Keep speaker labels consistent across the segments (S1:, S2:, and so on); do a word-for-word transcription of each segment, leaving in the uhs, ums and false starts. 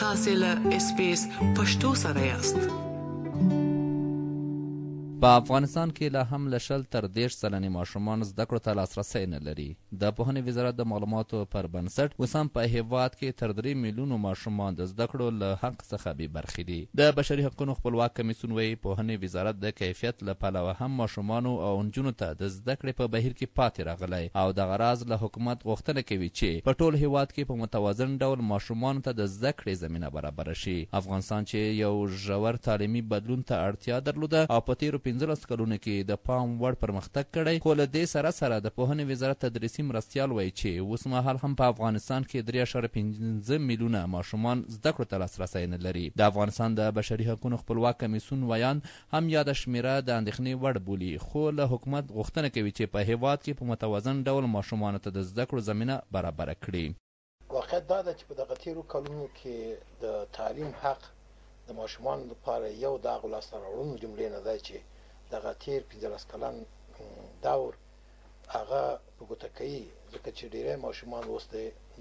S1: تاسو له اس بي اس پښتو سره یاست.
S2: په افغانستان کې لا هم له شل تر دېرش سلنې ماشومان زده کړو ته لاسرسی نه لري. د پوهنې وزارت د معلوماتو پر بنسټ اوس هم په هېواد کې تر درې میلیونو ماشومان د زده کړو له حق څخه بې برخې دي. د بشري حقونو خپلواک کمیسیون وایي پوهنې وزارت د کیفیت له پلوه هم ماشومانو او نجونو ته د زده کړې په بهیر کې پاتې راغلی او دغه راز له حکومت غوښتنه کوي چې په ټول هېواد کې په متوازن ډول ماشومانو ته د زده کړې زمینه برابره شي. افغانستان چې یو ژور تعلیمي بدلون ته اړتیا درلوده او په تېرو پنځلس کلونو کې د پام وړ پرمختګ کړی، خو له دې سره سره د پوهنې وزارت تدریسي مرستیال وایي چې اوس مهال هم په افغانستان کې درې اعشاریه پنځه میلیونه ماشومان زده کړو ته لاسرسی نه لري. د افغانستان د بشري حقونو خپلواک کمیسیون ویان هم یاده شمېره د اندېښنې وړ بولي، خو له حکومت غوښتنه کوي چې په هېواد کې په متوازن ډول ماشومانو ته د زده کړو زمینه برابره کړي.
S3: واقعیت دا ده چې په دغه تېرو کلونو کې د تعلیم حق د ماشومانو لپاره یو د هغو لاسته راوړنو جملې نه دی چې دغه تیر پنځلس کلن دور هغه په ګوته کوي، ځکه چې ډېری ماشومان اوس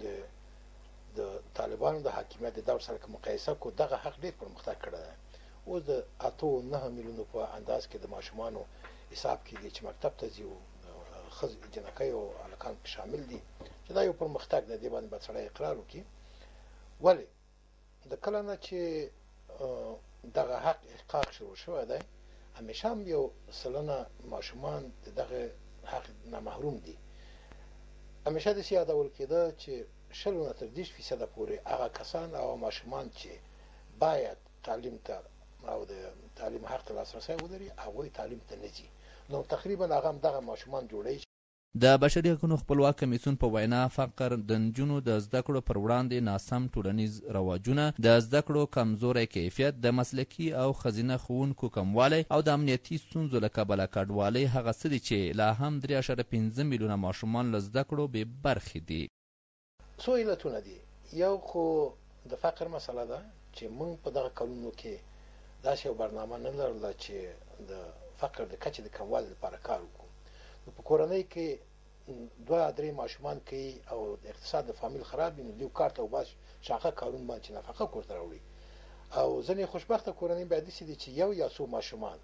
S3: د د طالبانو د حاکمیت د دور سره که مقایسه کړو دغه حق ډېر پرمختګ کړی دی. اوس د اتو نهه میلیونو په انداز کې د ماشومانو حساب کېږي چې مکتب ته ځي او ښځې جنکۍ او هلکان پکې شامل دي، چې دا یو پرمختګ دی. دې باندې باید سړی اقرار وکړي. ولې د کله نه چې دغه حق احقاق شروع شوی دی همیشه هم یو سلنه ماشومان د دغه حق نه محروم دي. همیشه داسې یادول کېده چې شل نه تر دېرش فیصده پورې هغه کسان او ماشومان چې باید تعلیم ته او د تعلیم حق ته لاسرسی ولري هغوی تعلیم ته نه ځي. نو تقریبا هغه هم دغه ماشومان جوړوي.
S2: د بشري حقونو خپلواک کمیسیون په وینا فقر، د نجونو د زده کړو پر وړاندې ناسم ټولنیز رواجونه، د زده کړو کمزوری کیفیت، د مسلکي او ښځینه ښوونکو کموالی او د امنیتي ستونزو له کبله کډوالۍ هغه څه دي چې لا هم درې اعشاریه پنځه میلیونه ماشومان له زده کړو بې برخې دي.
S3: څو علتونه دي. یو خو د فقر مسله ده چې موږ په دغه کلونو کې داسې یو برنامه نه لرله چې د فقر د کچې د کموالي لپاره کار وکړو. په کورنۍ کې دوه درې ماشومان کوي او د اقتصاد د فامیل خراب وي، نو یو کار ته وباسي شاقه کارونه باندې چې نفقه کور ته راوړي. او ځینې خوشبخته کورنۍ بیا داسې دي چې یو یا څو ماشومان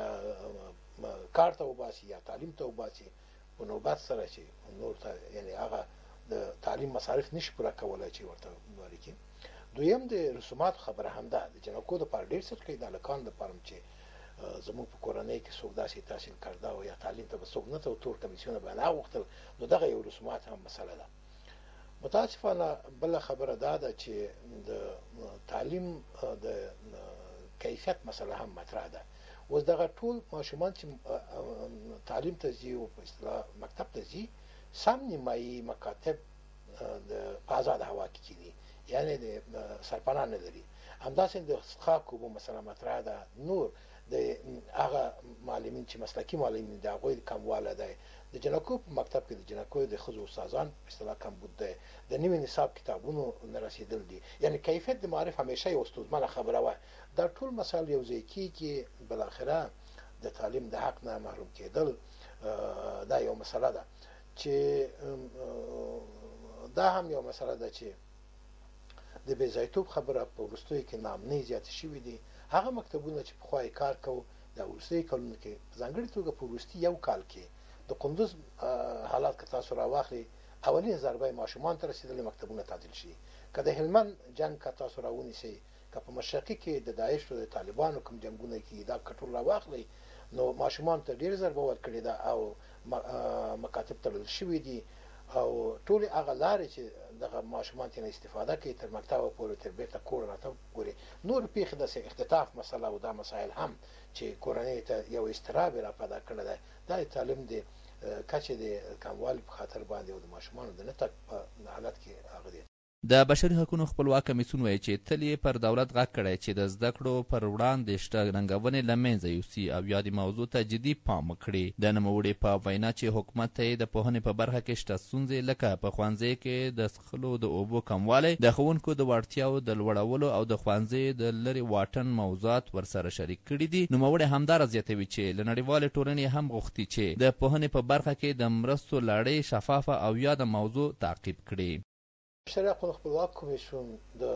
S3: کار ته وباسي یا تعلیم ته وباسي په نوبت سره چې نور ته یعنې هغه د تعلیم مصارف نشي پوره کولی چې ورته ورکړي. دویم د رسوماتو خبره هم ده. د جنکو دپاره ډېر څه کوي، د هلکانو دپاره چې زموږ په کورنۍ کې څوک داسې تحصیل کرده او یا تعلیم ته به څوک نه ته او تور کمیسیونه به نه غوښتل، نو دغه یو رسومات هم مسله ده. متاسفانه بله خبره دا ده چې د تعلیم د کیفیت مسله هم مطرح ده. اوس دغه ټول ماشومان چې تعلیم ته ځي او په اصطلاح مکتب ته ځي سم نیمایي مکاتب په ازاده هوا کې کېدي، یعنې د سرپناه نه لري. همداسې د څښاک اوبو مسله مطرح ده. نور د هغه معلمین چې مسلکي معلمین دي هغوی کموالی دی. د جنکو په مکتب کې د جنکو د ښځو استادان په اصطلاح کمبود دی. د نوي نصاب کتابونو نه رسېدل دي. یعنې کیفیت د معرف همیشه یو ستونزمنه خبره وه. دا ټول مسایل یو ځای کېږي، بالاخره د تعلیم د حق نه محروم کېدل دا یو مسله ده چې دا هم یو مسله ده چې د بېځایتوب خبره په وروستیو کې ناامنۍ زیاتې شوي دي. هغه مکتبونه چې پخوا یې کار کوو د وروستیو کلونو کې په ځانګړې توګه په وروستي یو کال کې د قندوز حالات که تاسو راواخلئ اولین ضربه یې ماشومانو ته رسېدلې مکتبونه تعطیل شي. که د هلمند جنګ که تاسو راونیسئ، که په مشرقي کې د داعش او د طالبانو کوم جنګونه کېږي دا که ټول راواخلئ نو ماشومانو ته ډېره ضربه ورکړې ده او مکاتب تړل شوي دي او ټولې هغه لارې چې دغه ماشومان ترې استفاده کوي تر مکتبه پورې تر بېرته کور راتګ پورې نور پېښې داسې اختطاف مسله او دا مسایل هم چې کورنۍ ته یو اضطراب یې را پیدا کړی دی. دا د تعلیم د کچې د کموالي په خاطر باندې او د ماشومانو د نه تګ په حالت کې هغه دی.
S2: د بشري حقونو خپلواک کمیسیون وایي چې تل یې پر دولت غږ کړی چې د زده کړو پر وړاندې شته ننګونې له منځه یوسي او یادې موضوع ته جدي پام وکړي. د نوموړي په وینا چې حکومت ته یې د پوهنې په برخه کې شته ستونزې لکه په ښوونځیو کې د څښلو د اوبو کموالی، د ښوونکو د وړتیاو د لوړولو او د ښوونځیو د لرې واټن موضوعات ورسره شریک کړي دي. نوموړی همداره زیاتوي چې له نړیوالې ټولنې هم غوښتي چې د پوهنې په برخه کې د مرستو لړۍ شفافه او یاده موضوع تعقیب کړي.
S3: بشري حقونو خپلواک کمیسیون د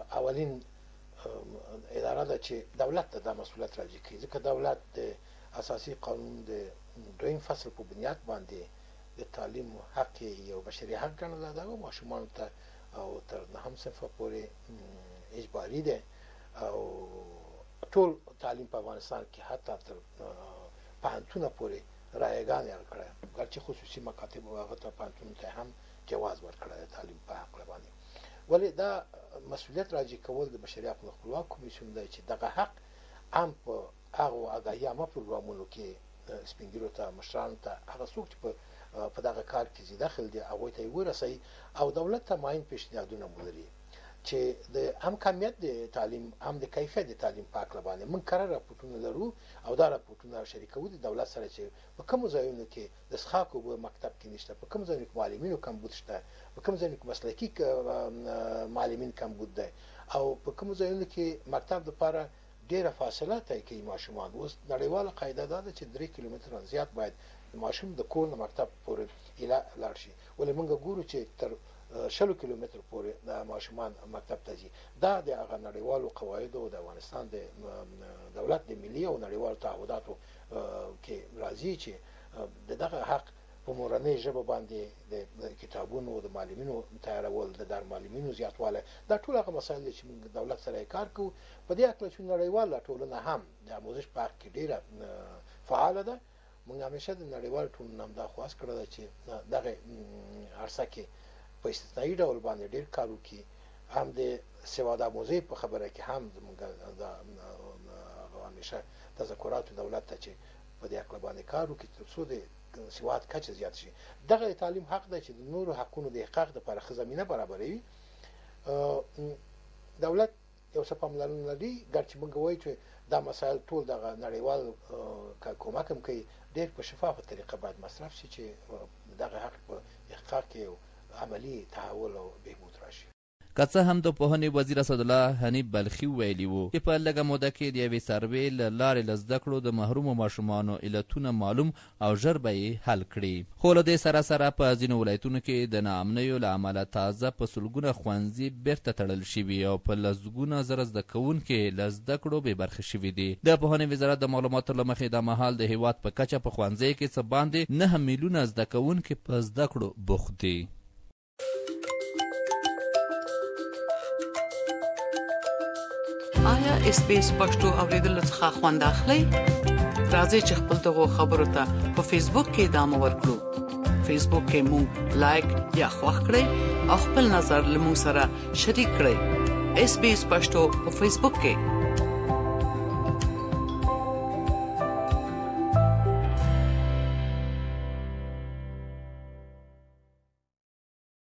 S3: اولین اداره ده چې دولت ته دا مسؤلیت راجع کوي، ځکه دولت د اساسي قانون د دویم فصل په بنیاد باندې د تعلیم حق یو بشري حق ګڼل ده او ماشومانو ته او تر نهم صنفه پورې اجباري ده او ټول تعلیم په افغانستان کې حتی تر پوهنتونه پورې رایګانې ورکړی، ګرچې خصوصي مکاتب او هغه ته پوهنتون ته هم جواز ورکړی د تعلیم په حق باندې. ولې دا مسؤلیت راجع کول د بشري حقوقو خپلواک کمیسیون دی چې دغه حق هم په هغو آګاهي عامه پروګرامونو کې سپین ږیرو ته مشرانو ته هغه څوک چې په په دغه کار کې زی داخل دي هغوی ته یې ورسوي او دولت ته معین پیشنهادونه ولري چې د هم کمیت د تعلیم هم د کیفیت د تعلیم په هکله باندې موږ کره راپورټونه لرو او دا راپورټونه شریکوو د دولت سره چې په کومو ځایونو کې د څښاک اوبه مکتب کې نشته، په کومو ځایونو کې معلمینو کمبود شته، په کومو ځایونو کې مسلکي معلمین کمبود دی او په کومو ځایونو کې مکتب دپاره ډېره فاصله طی کوي ماشومان. اوس نړیواله قاعده دا ده چې درې کیلومتره زیات باید ماشوم د کور نه مکتب پورې لاړ شي، ولې موږ ګورو چې تر شلو کیلومتر پورې د ماشومان مکتب ته ځي. دا د هغه نړیوالو قواعدو او د افغانستان د دولت د ملي او نړیوالو تعهداتو کې راځي چې د دغه حق په مورنۍ ژبه باندې د کتابونو د معلمینو تیارول، د در معلمینو زیاتوالی، دا ټول هغه مسایل دي چې موږ دولت سره کار کوو. په دې هکله چې نړیواله ټولنه هم د آموزش په حق کې ډېره فعاله ده. موږ همیشه د نړیوالو ټولنو هم دا خواست کړې ده چې دغه عرصه کې په استثنایي ډول باندې ډېر کار وکړي، هم د سواد آموزۍ په خبره کې هم زموږ همیشه تذکراتو دولت ته چې په دې هکله باندې کار وکړي تر څو د سواد کچه زیات شي. دغه تعلیم حق دی چې د نورو حقونو د احقاق دپاره ښه زمینه برابروي. دولت یو څه پاملرنه لري، ګرچې موږ وایو چې دا مسایل ټول دغه نړیوال کومک هم کوي، ډېر په شفافه طریقه باید مصرف شي چې دغه حق په احقاق کې عملی تحول او بهبود راشي.
S2: که څه هم د پوهنې وزیر اسدالله حنیف بلخي ویلي وو چې په لږه موده کې د یوې سروې له لارې له زده کړو د محرومو ماشومانو علتونه معلوم او ژر به یې حل کړي، خو له دې سره سره په ځینو ولایتونو کې د ناامنیو له امله تازه په سلګونه ښوونځي بیرته تړل شوي او په لسګونه زره زده کوونکي له زده کړو بې برخې شوي دي. د پوهنې وزارت د معلوماتو له مخې دا مهال د هیواد په کچه په ښوونځیو کې څه باندې نهه میلیونه زده کوونکي په زده کړو بوخت دي.
S1: آیا اس پی اس پښتو اوریدلو څخه خوند اخلئ؟ راځئ چې خپل دغو خبرو ته په فیسبوک کې ادامه ورکړو. فیسبوک کې مونږ لایک یا خوښ کړئ او خپل نظر له مونږ سره شریک کړئ. اس پی اس پښتو په فیسبوک کې